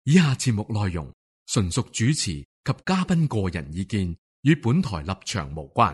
以下節目內容純屬主持及嘉賓個人意見，與本台立場無關。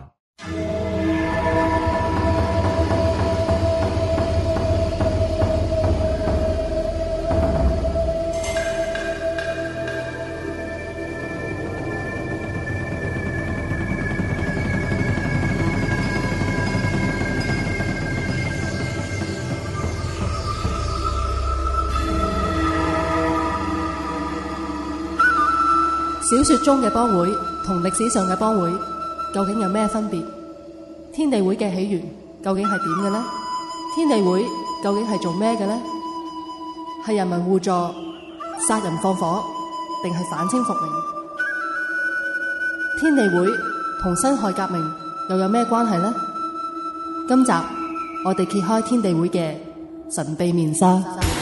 小說中嘅幫會同歷史上嘅幫會究竟有咩分別？天地會嘅起源究竟係點嘅呢？天地會究竟係做咩嘅呢？係人民互助、殺人放火，定係反清復明？天地會同辛亥革命又有咩關係呢？今集我哋揭開天地會嘅神秘面紗。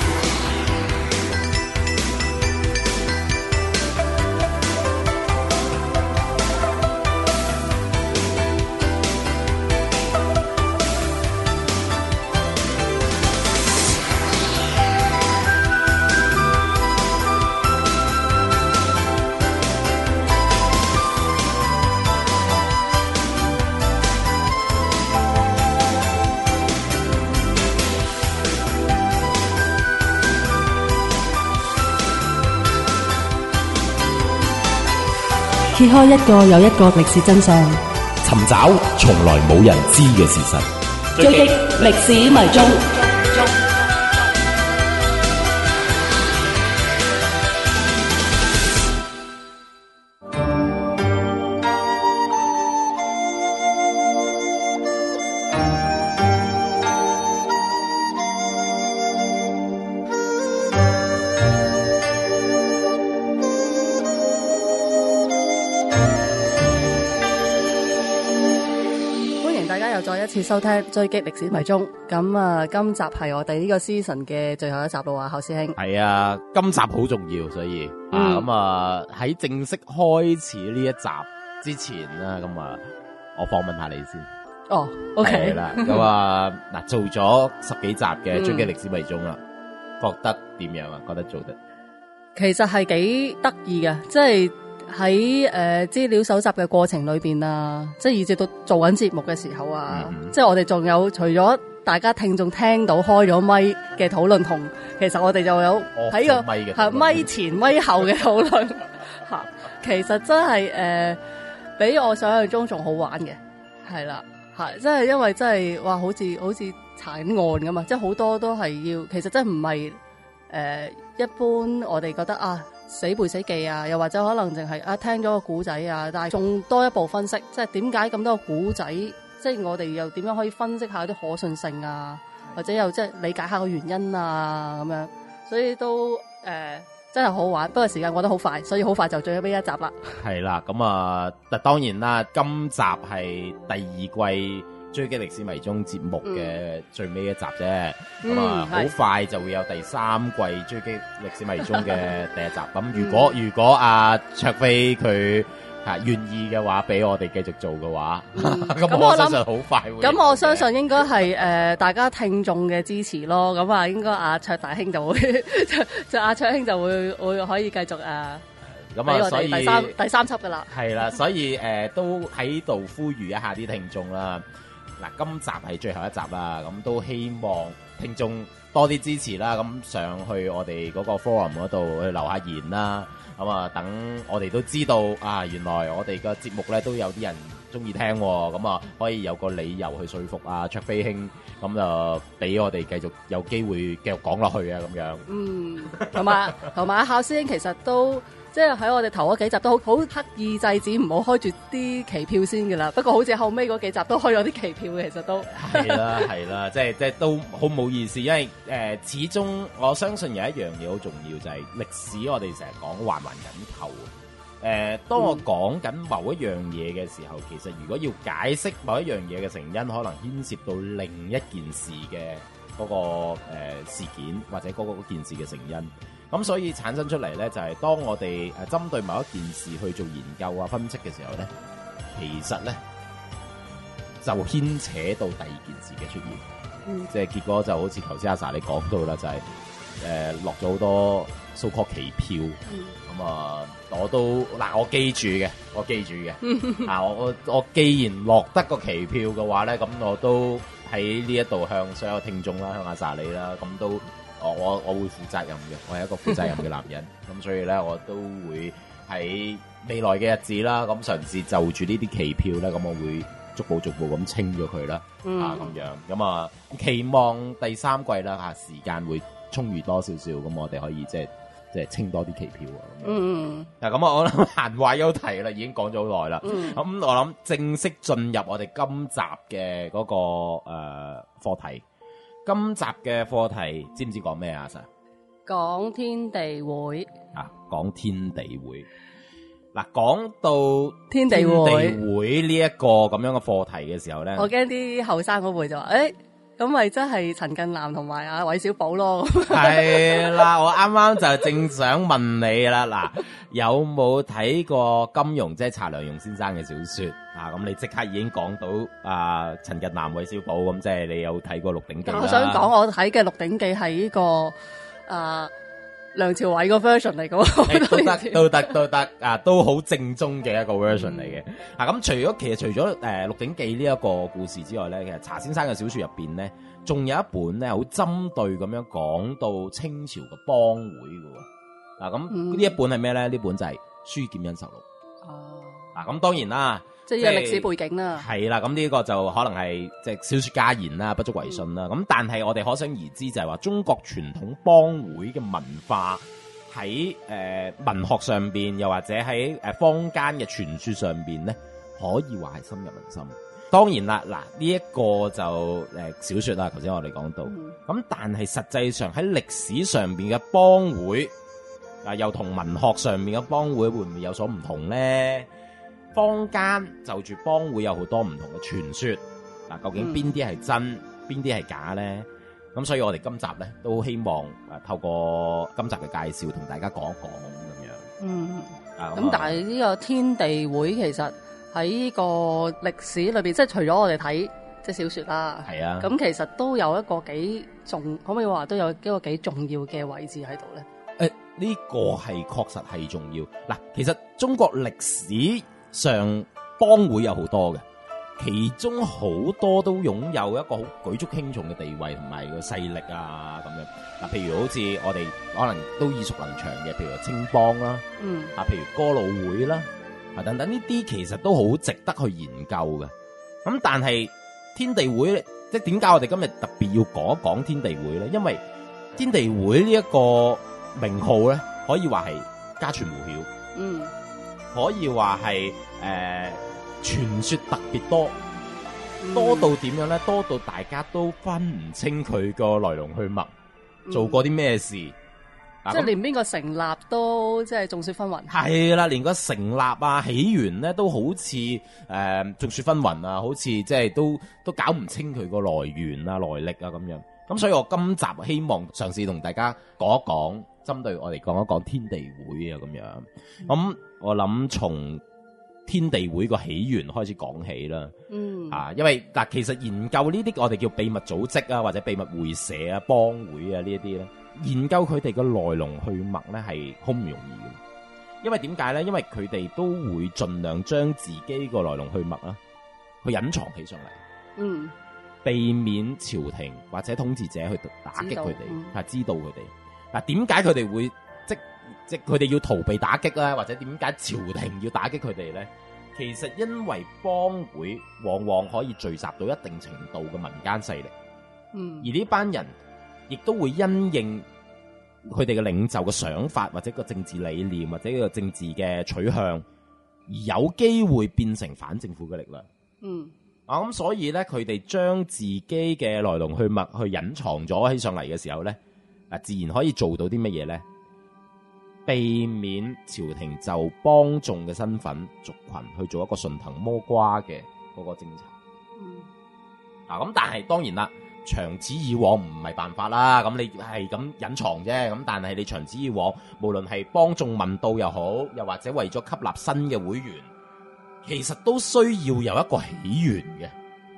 揭開一個又一個歷史真相， 尋找從來冇人知嘅事實， 追擊歷史迷蹤。收聽追擊歷史迷蹤，咁啊，今集係我哋呢個 season 嘅最後一集咯啊，侯師兄。 係啊，今集好重要，所以咁啊喺正式開始呢一集之前啦，咁啊我訪問下你先。 哦 ，OK 啦，咁啊嗱，做咗10幾集嘅追擊歷史迷蹤啦，覺得點樣啊？覺得做得其實係幾得意嘅，即係。喺資料搜集嘅過程裏邊啊，即係以至到做緊節目嘅時候啊，即係我哋仲有除咗大家聽眾聽到開咗咪嘅討論同，其實我哋就有喺個咪前咪後嘅討論吓，其實真係比我想象中仲好玩嘅，係啦，係即係因為真係哇，好似查案咁嘛，即係好多都係要，其實真係唔係一般我哋覺得啊。死背死記啊，又或者可能淨係聽咗個古仔啊，但係仲多一步分析，即係點解咁多個古仔，即係我哋又點樣可以分析下啲可信性啊，或者又即係理解下個原因啊咁樣，所以都真係好玩。不過時間過得好快，所以好快就最後尾一集啦。係啦，咁啊，當然啦，今集係第2季追擊歷史迷蹤節目嘅最尾一集啫，咁啊好快就會有第3季追擊歷史迷蹤嘅第一集。咁如果阿卓飛佢願意嘅話，俾我哋繼續做嘅話，咁我相信好快會。 咁我相信應該係大家聽眾嘅支持咯。咁啊，應該阿卓大兄就會就阿卓兄就會可以繼續咁啊，所以第三輯噶啦。係啦，所以都喺度呼籲一下啲聽眾啦。嗱，今集係最後一集啦，咁都希望聽眾多啲支持啦，咁上去我哋嗰個 forum 嗰度去留下言啦，咁啊等我哋都知道啊，原來我哋嘅節目咧都有啲人中意聽，咁啊可以有個理由去說服啊卓飛兄，咁就俾我哋繼續有機會繼續講落去啊咁樣。 同埋阿考師兄其實都。即係喺我哋頭嗰幾集都好刻意制止唔好開住啲期票先㗎啦，不過好似後尾嗰幾集都開咗啲期票嘅，其實都係啦，即係都好冇意思，因為始終我相信有一樣嘢好重要，就係歷史我哋成日講環環緊扣。當我講緊某一樣嘢嘅時候，其實如果要解釋某一樣嘢嘅成因，可能牽涉到另一件事嘅嗰個事件或者嗰件事嘅成因。咁所以產生出嚟咧，就係當我哋針對某一件事去做研究啊、分析嘅時候咧，其實咧就牽扯到第二件事嘅出現。即係結果就好似頭先阿 Sa 你講到啦，就係落咗好多 so called 期票，咁我都我記住嘅，我既然落得個期票嘅話咧，咁我都喺呢一度向所有聽眾啦，向阿 Sa 你啦，咁都我會負責任嘅，我係一個負責任嘅男人，咁所以咧我都會喺未來嘅日子啦，咁嘗試就住呢啲期票咧，咁我會逐步咁清咗佢啦，咁樣，咁期望第三季啦時間會充裕多少少，咁我哋可以即係清多啲期票啊！咁我諗閒話休題啦，已經講咗好耐啦。咁我諗正式進入我哋今集嘅嗰個課題。今集嘅課題知唔知講咩啊？Sa 講天地會講天地會。嗱，講到天地會呢一個咁樣嘅課題嘅時候咧， 我驚啲後生嗰輩就話咁咪真係陳近南同埋阿韋小寶咯。 係啦，我啱啱就正想問你啦。嗱，有冇睇過金庸即係查良鏞先生嘅小說咁你即刻已經講到陳近南、韋小寶，咁即係你有睇過《鹿鼎記》啦。 我想講我睇嘅《鹿鼎記》係呢個梁朝偉個 version 嚟嘅， 都得都好正宗嘅一個 version 嚟嘅。咁除咗《鹿鼎記》呢一個故事之外咧，其實查先生嘅小說入邊咧，仲有一本咧好針對咁樣講到清朝嘅幫會嘅。咁呢一本係咩咧？呢本就係《書劍恩仇錄》。咁當然啦。 即係呢個歷史背景啦， 係啦，咁呢個就可能係即係小說家言啦，不足為信啦。咁但係我哋可想而知就係話，中國傳統幫會嘅文化喺文學上邊，又或者喺坊間嘅傳說上邊咧，可以話係深入民心。當然啦，嗱呢一個就小說啦，頭先我哋講到。咁但係實際上喺歷史上邊嘅幫會又同文學上面嘅幫會會唔會有所唔同咧？坊間就住幫會有好多唔同嘅傳說，究竟邊啲係真，邊啲係假咧？咁所以我哋今集咧都希望透過今集嘅介紹，同大家講一講咁樣。 咁但係呢個天地會其實喺呢個歷史裏邊，即係除咗我哋睇即係小說啦， 係啊， 咁其實都有一個幾重，可唔可以話都有一個幾重要嘅位置喺度咧？ 呢個係確實係重要。嗱，其實中國歷史上幫會有好多嘅，其中好多都擁有一個好舉足輕重嘅地位同埋個勢力咁樣。譬如好似我哋可能都耳熟能詳嘅，譬如青幫啦，譬如哥老會啦，等等呢啲其實都好值得去研究嘅。咁但係天地會即係點解我哋今日特別要講一講天地會咧？因為天地會呢一個名號咧，可以話係家傳戶曉，可以話係傳說特別多，多到點樣咧？多到大家都分唔清佢個來龍去脈，做過啲咩事，即係連邊個成立都即係眾說紛紜。係啦，連個成立起源咧都好似眾說紛紜好似即係都搞唔清佢個來源來歷咁樣。咁所以我今集希望嘗試同大家講一講，針對我哋講一講天地會咁樣。咁我諗從天地會個起源開始講起啦。因為其實研究呢啲我哋叫秘密組織或者秘密會社幫會呢一啲咧，研究佢哋嘅來龍去脈咧係好唔容易嘅。因為點解咧？因為佢哋都會盡量將自己個來龍去脈去隱藏起上嚟。避免朝廷或者統治者去打擊佢哋，知道佢哋。點解佢哋會即佢哋要逃避打擊咧？或者點解朝廷要打擊佢哋咧？其實因為幫會往往可以聚集到一定程度嘅民間勢力，而呢班人亦都會因應佢哋嘅領袖嘅想法，或者個政治理念，或者個政治嘅取向，而有機會變成反政府嘅力量。咁所以咧，佢哋將自己嘅來龍去脈去隱藏咗起上嚟嘅時候咧，自然可以做到啲乜嘢咧？避免朝廷就幫眾嘅身份族群去做一個順藤摸瓜嘅嗰個偵查。咁但係當然啦，長此以往唔係辦法啦。咁你係咁隱藏啫。咁但係你長此以往，無論係幫眾問道又好，又或者為咗吸納新嘅會員，其實都需要有一個起源嘅。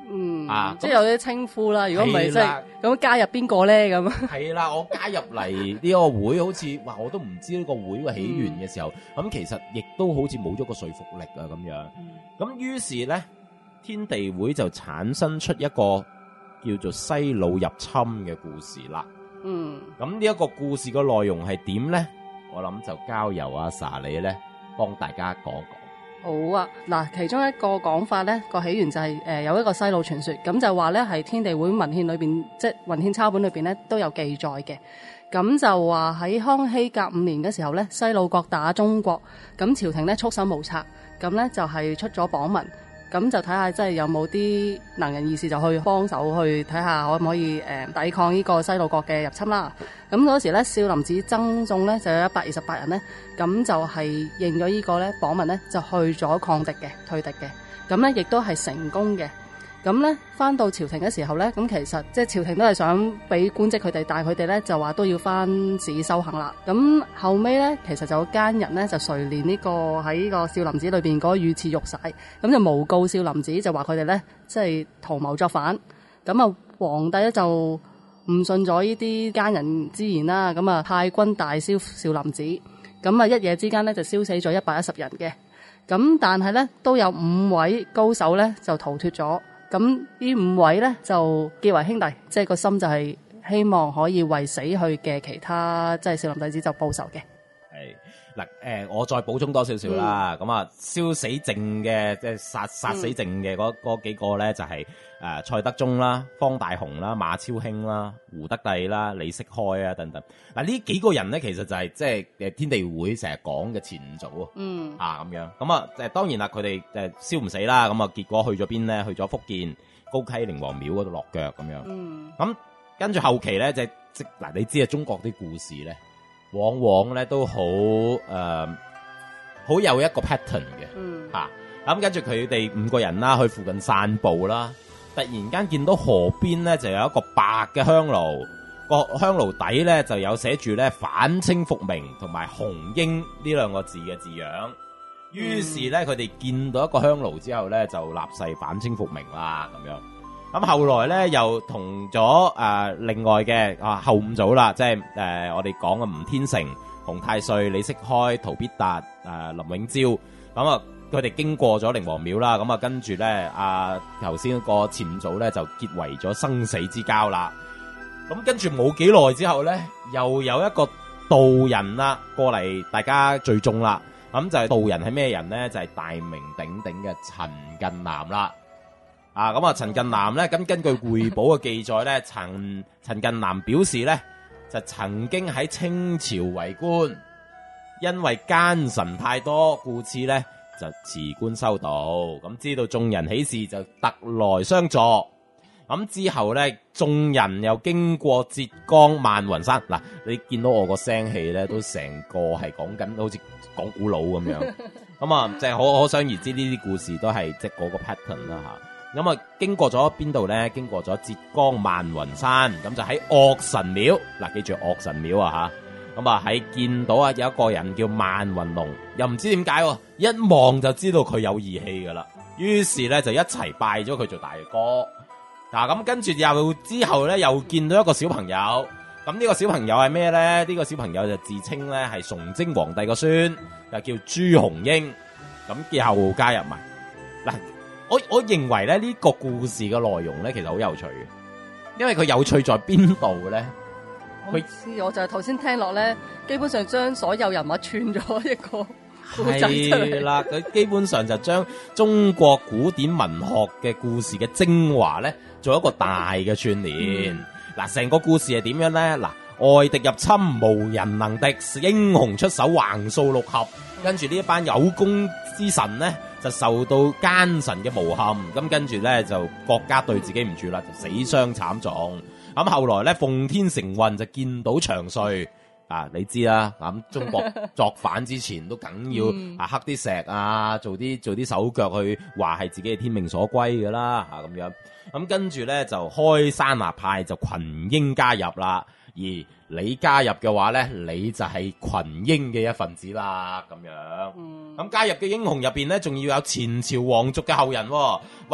即係有啲稱呼啦。如果唔係，即係咁加入邊個咧？咁係啦，我加入嚟呢個會，好似哇，我都唔知呢個會嘅起源嘅時候，咁其實亦都好似冇咗個說服力啊，咁樣。咁於是咧，天地會就產生出一個叫做西魯入侵嘅故事啦。咁呢一個故事嘅內容係點咧？我諗就交由阿 Sa 你咧幫大家講講。 好啊，嗱，其中一個講法咧，個起源就係有一個西魯傳說，咁就話咧係天地會文獻裏邊，即係文獻抄本裏邊咧都有記載嘅。咁就話喺康熙甲午年嘅時候咧，西魯國打中國，咁朝廷咧束手無策，咁咧就係出咗榜文。咁就睇下，即係有冇啲能人異士就去幫手去睇下，可唔可以抵抗呢個西魯國嘅入侵啦？咁嗰時咧，少林寺僧眾咧就有128人咧，咁就係認咗呢個咧榜文咧，就去咗抗敵嘅、退敵嘅，咁咧亦都係成功嘅。咁咧翻到朝廷嘅時候咧，咁其實即係朝廷都係想俾官職佢哋，但係佢哋咧就話都要翻寺修行啦。咁後尾咧，其實就有奸人咧就垂憐呢個喺呢個少林寺裏邊嗰個御賜玉璽，咁就誣告少林寺，就話佢哋咧即係圖謀作反。咁啊，皇帝咧就唔信咗呢啲奸人之言啦，咁啊派軍大燒少林寺，咁啊一夜之間咧就燒死咗110人嘅。咁但係咧都有5位高手咧就逃脫咗。咁呢5位咧就結為兄弟，即係個心就係希望可以為死去嘅其他即係少林弟子就報仇嘅。 係嗱，我再補充多少少啦。咁啊，燒死剩嘅即係殺死剩嘅嗰幾個咧，就係蔡德宗啦、方大雄啦、馬超興啦、胡德帝啦、李釋開啊等等。嗱，呢幾個人咧，其實就係即係天地會成日講嘅前祖咁樣。咁啊，當然啦，佢哋燒唔死啦。咁啊，結果去咗邊咧？去咗福建高溪靈王廟嗰度落腳咁樣。咁跟住後期咧，即嗱，你知啊，中國啲故事咧，往往咧都好好有一個 pattern 嘅咁跟住佢哋5個人啦，去附近散步啦，突然間見到河邊咧就有一個白嘅香爐，個香爐底咧就有寫住咧反清復明同埋紅英呢2個字嘅字樣。於是咧佢哋見到一個香爐之後咧就立誓反清復明啦咁樣。咁後來咧又同咗另外嘅後5組啦，即係我哋講嘅吳天成、洪太歲、李釋開、陶必達、林永昭。咁啊佢哋經過咗靈王廟啦，咁啊跟住咧頭先個前5組咧就結為咗生死之交啦。咁跟住冇幾耐之後咧，又有一個道人啦過嚟，大家聚眾啦。咁就係道人係咩人咧？就係大名鼎鼎嘅陳近南啦。咁啊，陳近南咧，咁根據匯寶嘅記載咧，陳近南表示咧，就曾經喺清朝為官，因為奸臣太多，故此咧就辭官修道。咁知道眾人喜事就特來相助。咁之後咧，眾人又經過浙江萬雲山。嗱，你見到我個聲氣咧，都成個係講緊好似講古佬咁樣。咁啊，即係可想而知呢啲故事都係即係嗰個 pattern 啦吓。咁啊，經過咗邊度咧？經過咗浙江萬雲山，咁就喺岳神廟。嗱，記住岳神廟啊吓。咁啊，喺見到有一個人叫萬雲龍，又唔知點解，一望就知道佢有義氣噶啦。於是咧就一齊拜咗佢做大哥。咁跟住之後咧，又見到一個小朋友。咁呢個小朋友係咩咧？呢個小朋友就自稱咧係崇禎皇帝個孫，就叫朱紅英。咁又加入埋。嗱，我認為咧呢個故事嘅內容咧，其實好有趣嘅，因為佢有趣在邊度咧？ 我就係頭先聽落咧，基本上將所有人物串咗一個故仔出嚟。係啦， 佢基本上就將中國古典文學嘅故事嘅精華咧，做一個大嘅串聯。嗱，成個故事係點樣咧？嗱，外敵入侵，無人能敵，英雄出手，橫掃六合。跟住呢一班有功之臣咧，就受到奸臣嘅誣陷。咁跟住咧，就國家對自己唔住啦，就死傷慘重。咁後來咧，奉天承運就見到祥瑞。你知啦，咁中國作反之前都梗要刻啲石啊，做啲手腳去話係自己嘅天命所歸噶啦，咁樣。咁跟住咧就開山立派，就群英加入啦。而你加入嘅話咧，你就係群英嘅一份子啦，咁樣。咁加入嘅英雄入邊咧，仲要有前朝皇族嘅後人。哇！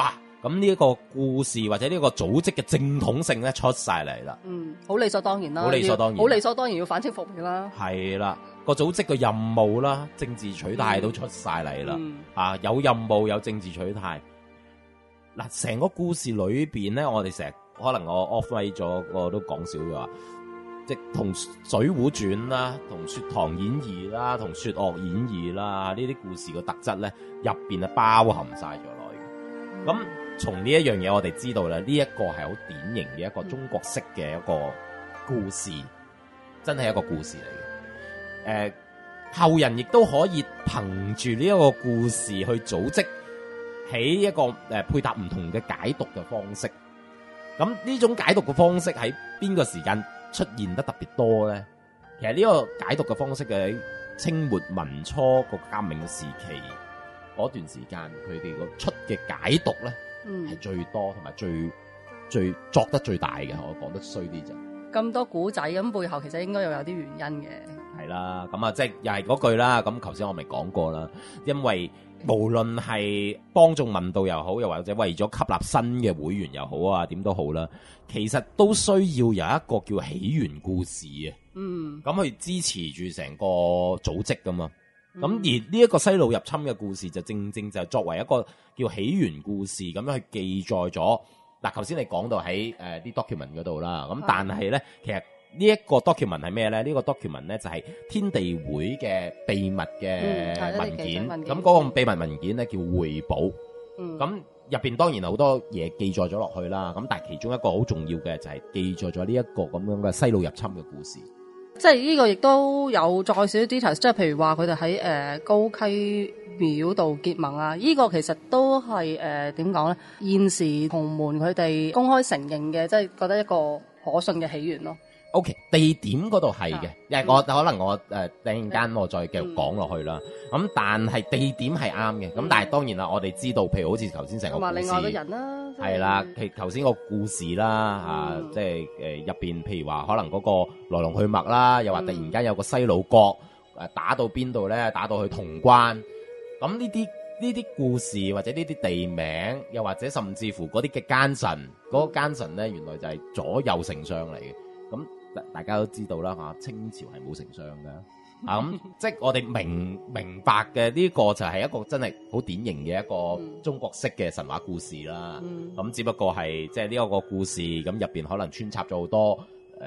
咁呢一個故事或者呢個組織嘅正統性咧出晒嚟啦。 好理所當然啦， 好理所當然， 好理所當然要反清復明啦。 係啦，個組織嘅任務啦，政治取態都出晒嚟啦。有任務有政治取態。嗱，成個故事裏邊咧，我哋成日可能我 off mic 咗個都講少咗話，即係同《水滸傳》啦，同《雪堂演義》啦，同《雪嶽演義》啦，呢啲故事嘅特質咧入邊係包含晒咗落去。咁從呢一樣嘢，我哋知道啦，呢一個係好典型嘅一個中國式嘅一個故事，真係一個故事嚟嘅。後人亦都可以憑住呢一個故事去組織起一個配搭唔同嘅解讀嘅方式。咁呢種解讀嘅方式喺邊個時間出現得特別多咧？其實呢個解讀嘅方式嘅清末民初個革命嘅時期嗰段時間，佢哋個出嘅解讀咧係最多同埋最作得最大嘅。我講得衰啲就咁多古仔，咁背後其實應該又有啲原因嘅。係啦，咁啊即係又係嗰句啦。咁頭先我咪講過啦，因為無論係幫眾問道又好，又或者為咗吸納新嘅會員又好啊，點都好啦，其實都需要有一個叫起源故事啊。咁去支持住成個組織噶嘛。咁而呢一個西路入侵嘅故事就正正就係作為一個叫起源故事咁樣去記載咗。嗱，頭先你講到喺啲 document 嗰度啦，咁但係咧，其實呢一個 document 係咩咧？呢個 document 咧就係天地會嘅秘密嘅文件。咁嗰個秘密文件咧叫會簿。咁入邊當然好多嘢記載咗落去啦。咁但係其中一個好重要嘅就係記載咗呢一個咁樣嘅西路入侵嘅故事。 即係呢個亦都有再少啲 details，即係譬如話佢哋喺高溪廟度結盟啊，呢個其實都係點講咧？現時洪門佢哋公開承認嘅，即係覺得一個可信嘅起源咯。 OK， 地點嗰度係嘅，因為我可能我突然間我再繼續講落去啦。咁但係地點係啱嘅，咁但係當然啦，我哋知道，譬如好似頭先成個故事， 另外嘅人啦， 係啦，其頭先個故事啦，即係入邊，譬如話可能嗰個來龍去脈啦，又話突然間有個西魯國打到邊度咧，打到去潼關，咁呢啲故事或者呢啲地名，又或者甚至乎嗰啲嘅奸臣，嗰個奸臣咧原來就係左右丞相嚟嘅，咁。大家都知道啦嚇，清朝係冇丞相嘅咁即係我哋明白嘅呢個就係一個真係好典型嘅一個中國式嘅神話故事啦。咁只不過係即係呢一個故事咁入邊可能穿插咗好多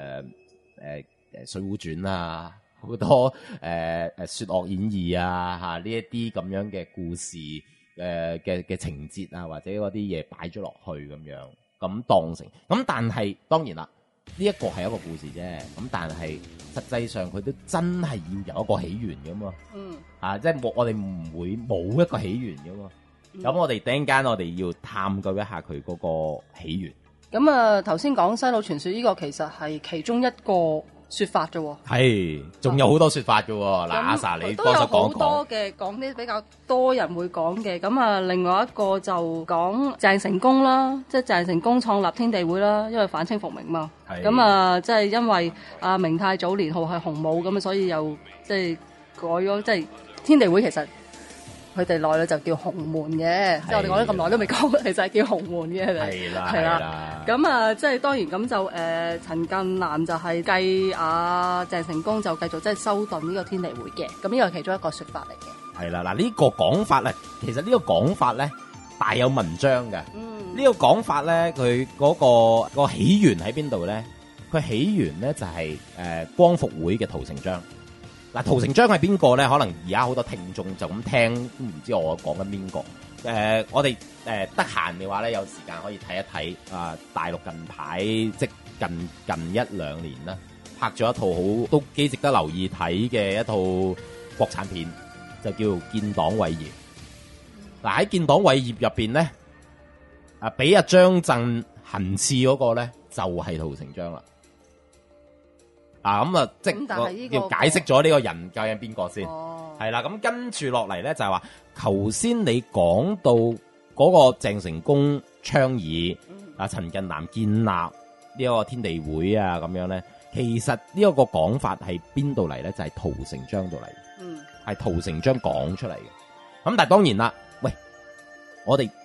水滸傳啊，好多雪嶽演義啊嚇呢一啲咁樣嘅故事嘅情節啊，或者嗰啲嘢擺咗落去咁樣咁當成咁，但係當然啦。呢一個係一個故事啫，咁但係實際上佢都真係要有一個起源噶嘛，即係我哋唔會冇一個起源噶嘛，咁我哋陣間我哋要探究一下佢嗰個起源。咁啊，頭先講西魯傳說呢個其實係其中一個說法啫， 係，仲有好多說法嘅。嗱，阿 Sa 你幫手講講。都有好多嘅， 講啲比較多人會講嘅。咁啊，另外一個就講鄭成功啦，即係鄭成功創立天地會啦，因為反清復明嘛。咁啊，即係因為明太祖年號係洪武咁啊，所以又即係改咗，即係天地會其實佢哋內裏就叫洪門嘅，即係我哋講咗咁耐都未講，其實係叫洪門嘅。 係啦。 咁啊，即係當然咁就陳近南就係繼鄭成功就繼續即係修頓呢個天地會嘅，咁呢個係其中一個說法嚟嘅。 係啦，嗱呢個講法咧，其實呢個講法咧大有文章嘅。呢個講法咧，佢嗰個起源喺邊度咧？佢起源咧就係光復會嘅屠成章。嗱，屠成章係邊個咧？可能而家好多聽眾就咁聽都唔知我講緊邊個。我哋得閒嘅話咧，有時間可以睇一睇啊！大陸近排即近一兩年啦，拍咗一套好都幾值得留意睇嘅一套國產片，就叫《建黨偉業》。嗱，喺《建黨偉業》入邊咧，俾阿張震行刺嗰個咧就係屠成章啦。咁啊，即係要解釋咗呢個人究竟邊個先？係啦，咁跟住落嚟咧就係話，頭先你講到嗰個鄭成功倡議，陳近南建立呢一個天地會啊，咁樣咧，其實呢一個講法係邊度嚟咧？就係屠成章度嚟，係屠成章講出嚟嘅。咁但係當然啦，喂，我哋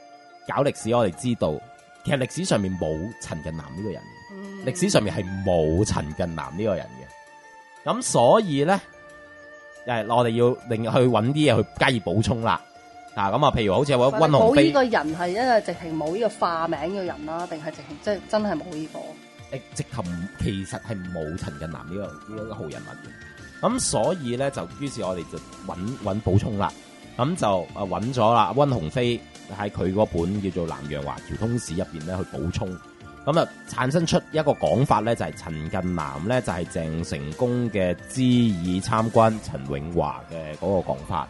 搞歷史，我哋知道其實歷史上面冇陳近南呢個人，歷史上面係冇陳近南呢個人嘅。咁所以咧，我哋要另去揾啲嘢去加以補充啦。咁啊，譬如好似有溫鴻飛， 冇呢個人係因為直情冇呢個化名嘅人啦，定係直情即係真係冇呢個？ 直頭其實係冇陳近南呢個號人物嘅。咁所以咧，就於是我哋就揾補充啦。咁就揾咗啦，溫鴻飛喺佢嗰本叫做《南洋華僑通史》入邊咧去補充。咁啊，產生出一個講法咧，就係陳近南咧就係鄭成功嘅知議參軍陳永華嘅嗰個講法。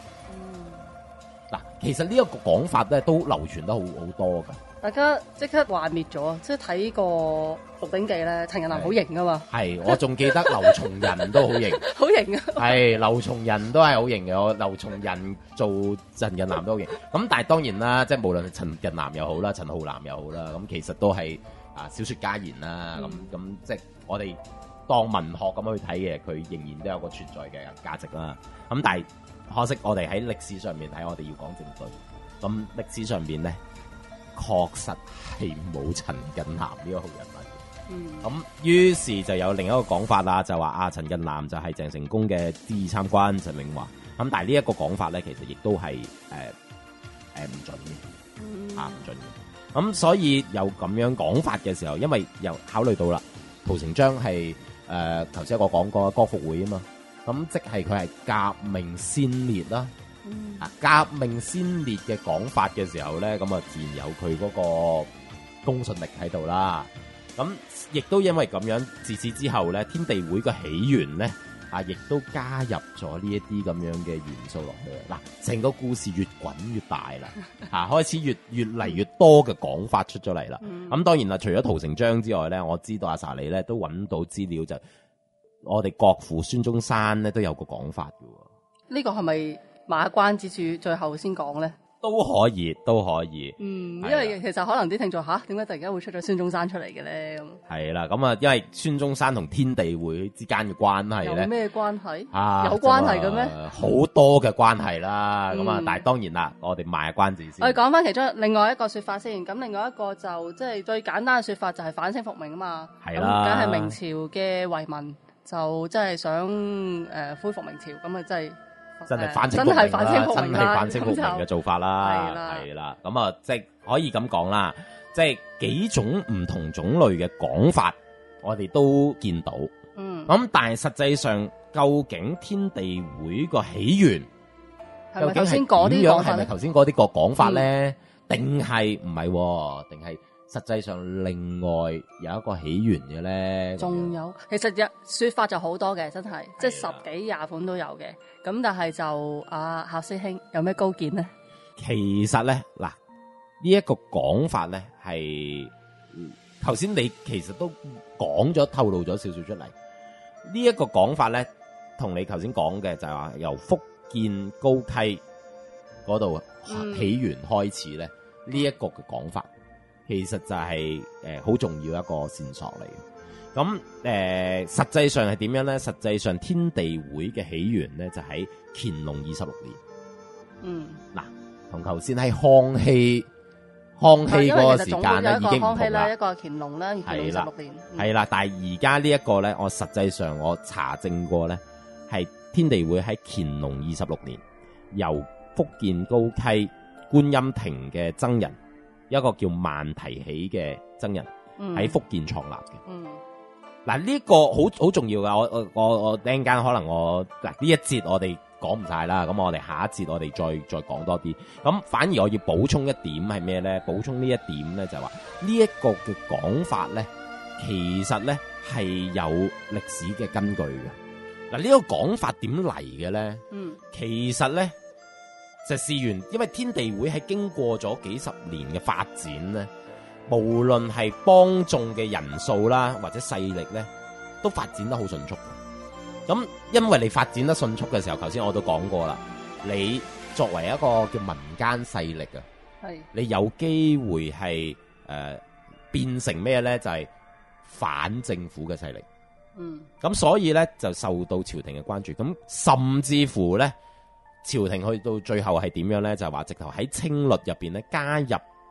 嗱，其實呢一個講法咧都流傳得好多噶。 大家即刻幻滅咗，即係睇個《鹿鼎記》咧，陳近南好型噶嘛。 係，我仲記得劉松仁都好型， 好型啊！ 係，劉松仁都係好型嘅。我劉松仁做陳近南都好型。咁但係當然啦，即係無論係陳近南又好啦，陳浩南又好啦，咁其實都係小說家言啦。咁即係我哋當文學咁去睇嘅，佢仍然都有個存在嘅價值啦。咁但係可惜我哋喺歷史上面睇，我哋要講證據。咁歷史上面咧，確實係冇陳近南呢個號人物。咁於是就有另一個講法啦，就話陳近南就係鄭成功嘅知議參軍陳永華。咁但係呢一個講法咧，其實亦都係唔準嘅，唔準嘅。咁所以有咁樣講法嘅時候，因為又考慮到啦，陶成章係頭先我講過光復會啊嘛，咁即係佢係革命先烈啦。革命先烈嘅講法嘅時候咧，咁啊自然有佢嗰個公信力喺度啦。咁亦都因為咁樣，自此之後咧，天地會嘅起源咧，亦都加入咗呢一啲咁樣嘅元素落去。嗱，成個故事越滾越大啦，開始越嚟越多嘅講法出咗嚟啦。咁當然啦，除咗陶成章之外咧，我知道阿 Sa 你咧都揾到資料，就我哋國父孫中山咧都有個講法嘅。 呢個係咪馬關之處最後先講咧？ 都可以。 因為其實可能啲聽眾點解突然間會出咗孫中山出嚟嘅咧？ 係啦，咁因為孫中山同天地會之間嘅關係咧， 有咩關係？有關係嘅咩？ 好多嘅關係啦。咁但係當然啦，我哋賣下關子先。 我哋講翻其中另外一個說法先。咁另外一個就即係最簡單嘅說法就係反清復明啊嘛。係啦，梗係明朝嘅遺民就真係想恢復明朝，咁啊真係反清復明啦，真係反清復明嘅做法啦，係啦，咁即係可以咁講啦，即係幾種唔同種類嘅講法，我哋都見到。咁但係實際上，究竟天地會個起源究竟係點樣？係咪頭先嗰啲個講法咧？定係唔係？定係實際上另外有一個起源嘅咧？ 仲有，其實說法就好多嘅，真係即係10幾20款都有嘅。咁但係就夏師兄有咩高見咧？ 其實咧，嗱，呢一個講法咧係頭先你其實都講咗透露咗少少出嚟。呢一個講法咧，同你頭先講嘅就係話由福建高溪嗰度起源開始咧，呢一個嘅講法其實就係好重要一個線索嚟嘅。咁實際上係點樣咧？實際上天地會嘅起源咧就喺乾隆26年。嗱，同頭先喺康熙嗰個時間咧已經唔同啦。 一個乾隆啦，乾隆26年。 係啦，但係而家呢一個咧，我實際上我查證過咧，係天地會喺乾隆26年由福建高溪觀音亭嘅僧人，一個叫萬提起嘅僧人喺福建創立嘅。嗱，呢個好重要噶，我陣間可能呢一節我哋講唔晒啦，咁我哋下一節我哋再講多啲。咁反而我要補充一點係咩咧？補充呢一點咧就係話呢一個嘅講法咧，其實咧係有歷史嘅根據嘅。嗱，呢個講法點嚟嘅咧？其實咧就試完，因為天地會係經過咗幾十年嘅發展咧。無論係幫眾嘅人數啦，或者勢力咧，都發展得好迅速。咁因為你發展得迅速嘅時候，頭先我都講過啦，你作為一個叫民間勢力啊，你有機會係變成咩咧？就係反政府嘅勢力。咁所以咧就受到朝廷嘅關注。咁甚至乎咧，朝廷去到最後係點樣咧？就係話直頭喺清律入邊咧加入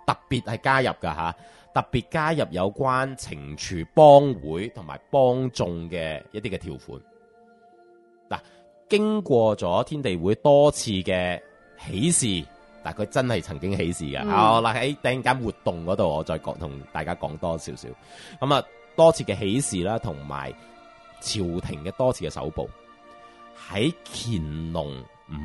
特別係加入㗎吓，特別加入有關懲處幫會同埋幫眾嘅一啲嘅條款。嗱，經過咗天地會多次嘅起事，但佢真係曾經起事嘅。嗱喺突然間活動嗰度，我再講同大家講多少少。咁啊，多次嘅起事啦，同埋朝廷嘅多次嘅搜捕，喺乾隆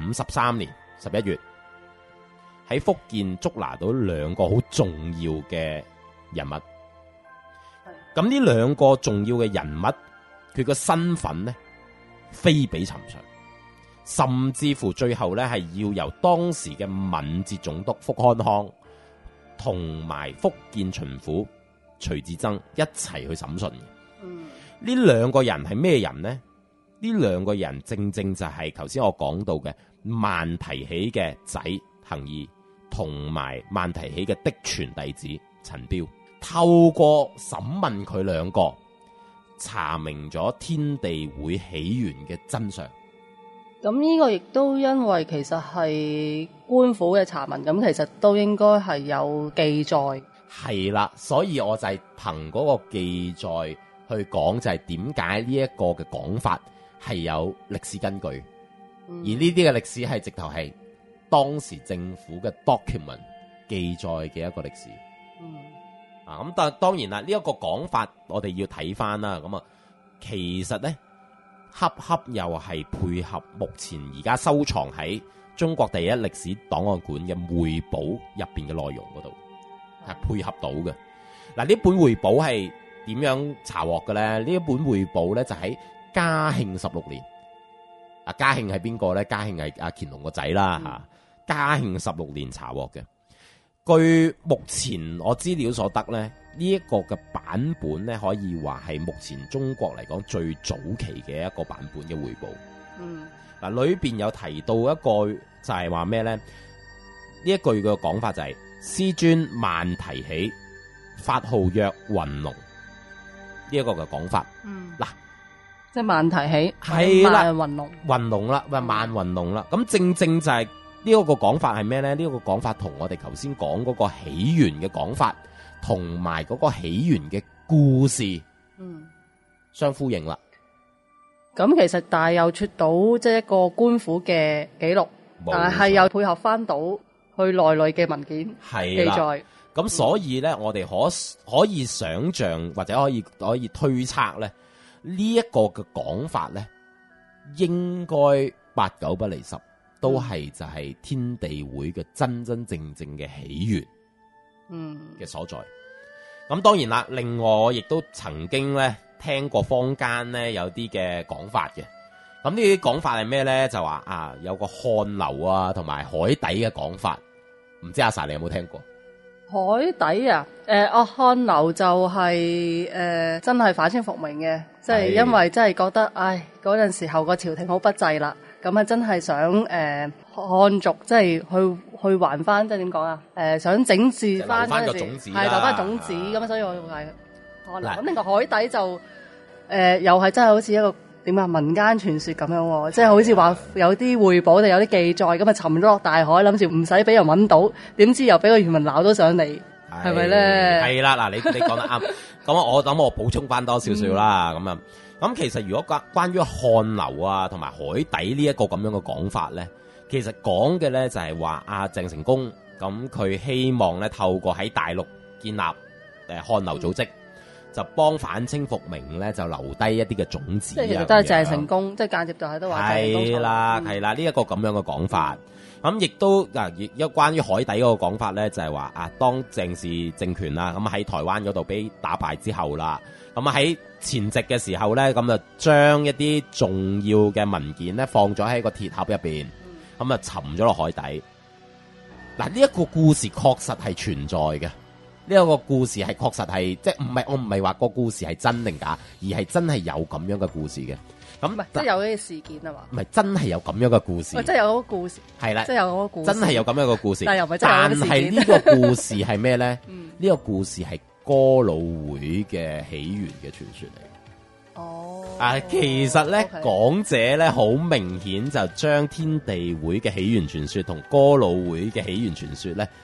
53年11月，喺福建捉拿到兩個好重要嘅人物。咁呢兩個重要嘅人物，佢個身份呢，非比尋常，甚至乎最後呢，係要由當時嘅閩浙總督福康康同埋福建巡撫徐志增一齊去審訊嘅。呢兩個人係咩人呢？呢兩個人正正就係頭先我講到嘅萬提起嘅仔行義，同埋萬提起嘅嫡傳弟子陳彪。透過審問佢兩個，查明咗天地會起源嘅真相。 咁呢個亦都因為其實係官府嘅查問，咁其實都應該係有記載。 係啦，所以我就係憑嗰個記載去講，就係點解呢一個嘅講法係有歷史根據，而呢啲嘅歷史係直頭係當時政府嘅 document 記載嘅一個歷史。咁但係當然啦，呢一個講法我哋要睇翻啦。咁啊，其實咧，恰又係配合目前而家收藏喺中國第一歷史檔案館嘅匯寶入邊嘅內容嗰度，係配合到嘅。嗱，呢本匯寶係點樣查獲嘅咧？呢一本匯寶咧就喺嘉慶16年。嘉慶係邊個咧？嘉慶係阿乾隆個仔啦吓。嘉慶16年查獲嘅。據目前我資料所得咧，呢一個嘅版本咧，可以話係目前中國嚟講最早期嘅一個版本嘅匯寶。嗱，裏邊有提到一個就係話咩咧？呢一句嘅講法就係師尊萬提起，法號曰雲龍。呢一個嘅講法。嗱， 即係萬提起， 係啦， 雲龍， 雲龍啦，萬雲龍啦。咁正正就係呢一個講法係咩咧？呢一個講法同我哋頭先講嗰個起源嘅講法，同埋嗰個起源嘅故事，相呼應啦。 咁其實但係又出到即係一個官府嘅記錄，但係又配合翻到去內裏嘅文件記載。 咁所以咧，我哋可以想象或者可以推測咧，呢一個嘅講法咧，應該8、9不離10。都係就係天地會嘅真正嘅起源，嘅所在。咁當然啦，另外我亦都曾經咧聽過坊間咧有啲嘅講法嘅。咁呢啲講法係咩咧？就話有個漢樓啊，同埋海底嘅講法。唔知阿 Sa 你有冇聽過？ 海底啊，漢樓就係真係反清復明嘅，即係因為真係覺得，嗰陣時候個朝廷好不濟啦。咁啊，真係想漢族即係去還翻，即係點講啊？想整治翻嗰陣時，係留翻種子咁，所以我係漢樓。咁另外海底就又係真係好似一個點啊民間傳說咁樣喎，即係好似話有啲匯寶定有啲記載，咁啊沉咗落大海，諗住唔使俾人揾到，點知又俾個漁民撈咗上嚟，係咪咧？係啦，嗱，你講得啱。咁我補充翻多少少啦，咁啊。咁其實如果關於漢樓啊同埋海底呢一個咁樣嘅講法咧，其實講嘅咧就係話阿鄭成功咁佢希望咧透過喺大陸建立漢樓組織，就幫反清復明咧就留低一啲嘅種子。即係其實都係鄭成功，即係間接就係都話鄭成功。係啦，呢一個咁樣嘅講法。咁亦都亦有關於海底嗰個講法咧，就係話當鄭氏政權啦，咁喺台灣嗰度俾打敗之後啦，咁喺前夕嘅時候咧，咁就將一啲重要嘅文件咧放咗喺個鐵盒入邊，咁啊沉咗落海底。嗱，呢一個故事確實係存在嘅，呢一個故事係確實係即係我唔係話個故事係真定假，而係真係有咁樣嘅故事嘅。咁唔係即係有呢個事件啊嘛？ 唔係真係有咁樣嘅故事， 即係有嗰個故事係啦，即係有嗰個故事，真係有咁樣嘅故事。 但係又唔係真係有事件。 但係呢個故事係咩咧？呢個故事係哥老會嘅起源嘅傳說嚟。哦，其實咧講者咧好明顯就將天地會嘅起源傳說同哥老會嘅起源傳說咧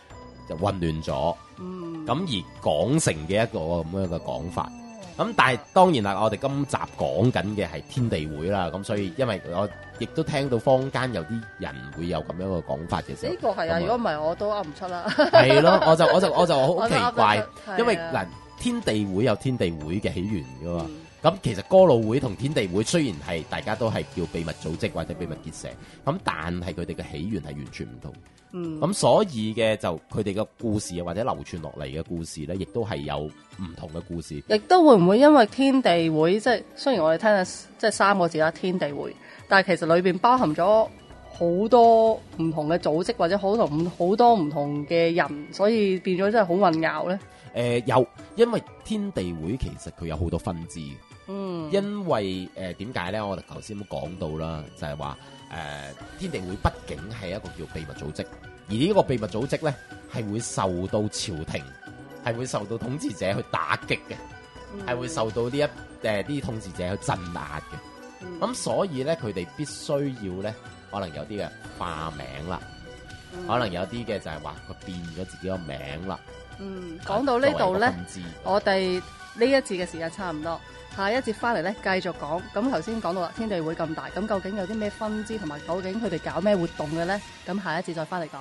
就混亂咗，咁而講成嘅一個咁樣嘅講法。咁但係當然啦，我哋今集講緊嘅係天地會啦，咁所以因為我亦都聽到坊間有啲人會有咁樣嘅講法嘅時候， 呢個係啊，如果唔係我都噏唔出啦。 係咯，我就好奇怪，因為係啊嗱天地會有天地會嘅起源噶嘛。咁其實哥老會同天地會雖然係大家都係叫秘密組織或者秘密結社，咁但係佢哋嘅起源係完全唔同。咁所以嘅就佢哋嘅故事或者流傳落嚟嘅故事咧，亦都係有唔同嘅故事。 亦都會唔會因為天地會，即係雖然我哋聽嘅即係3個字啦，天地會，但係其實裏邊包含咗好多唔同嘅組織或者好多唔同嘅人，所以變咗真係好混淆咧。 有，因為天地會其實佢有好多分支。因為點解咧？我哋頭先都講到啦，就係話天地會畢竟係一個叫秘密組織，而呢個秘密組織咧係會受到朝廷，係會受到統治者去打擊嘅，係會受到呢啲統治者去鎮壓嘅。咁所以咧，佢哋必須要咧，可能有啲嘅化名啦，可能有啲嘅就係話佢變咗自己個名啦。 講到呢度咧， 作為一個分支， 我哋呢一節嘅時間差唔多，下一節翻嚟咧繼續講。咁頭先講到啦，天地會咁大，咁究竟有啲咩分支，同埋究竟佢哋搞咩活動嘅咧？咁下一節再翻嚟講。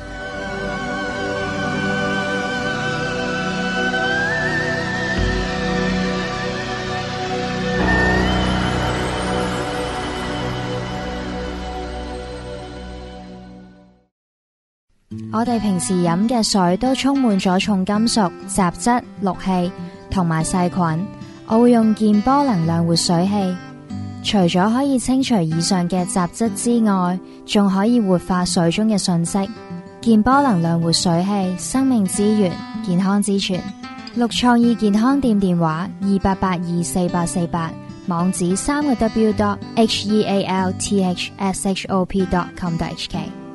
我哋平時飲嘅水都充滿咗重金屬、雜質、氯氣同埋細菌。我會用健波能量活水器，除咗可以清除以上嘅雜質之外，仲可以活化水中嘅信息。健波能量活水器，生命之源，健康之泉。綠創意健康店電話28824848，網址3個W.healthshop.com.hk。